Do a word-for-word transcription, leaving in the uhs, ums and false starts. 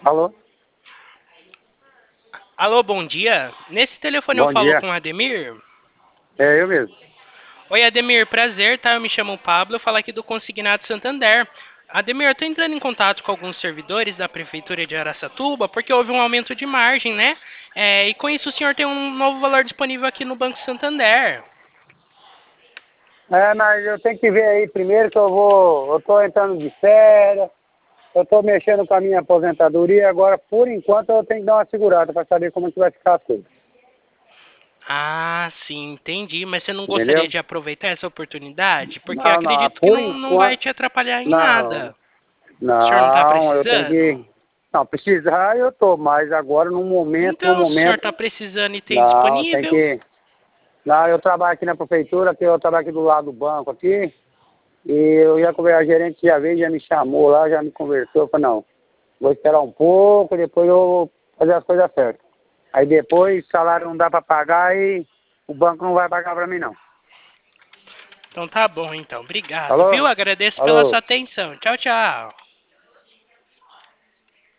Alô? Alô, bom dia. Nesse telefone eu Bom falo dia. com o Ademir. É eu mesmo. Oi, Ademir, prazer, tá? Eu me chamo Pablo, eu falo aqui do Consignado Santander. Ademir, eu tô entrando em contato com alguns servidores da Prefeitura de Araçatuba, porque houve um aumento de margem, né? É, e com isso o senhor tem um novo valor disponível aqui no Banco Santander. É, mas eu tenho que ver aí primeiro que eu vou. Eu tô entrando de férias, eu tô mexendo com a minha aposentadoria, agora por enquanto eu tenho que dar uma segurada para saber como é que vai ficar as coisas. Ah, sim, entendi. Mas você não gostaria Entendeu? de aproveitar essa oportunidade? Porque Não, não, acredito que por não, não vai enquanto. te atrapalhar em Não, nada. O senhor não tá não, eu tenho precisando? que. Não, precisar eu tô, mas agora no momento, no Então, se o senhor momento. tá precisando e tem Não, tem disponível, que. Não, eu trabalho aqui na prefeitura, que eu trabalho aqui do lado do banco aqui. E eu já conversei, a gerente já veio, já me chamou lá, já me conversou, eu falei, não, vou esperar um pouco, depois eu vou fazer as coisas certas. Aí depois, salário não dá para pagar e o banco não vai pagar para mim não. então tá bom, então. Obrigado, Alô? viu? Agradeço pela Alô? sua atenção. Tchau, tchau.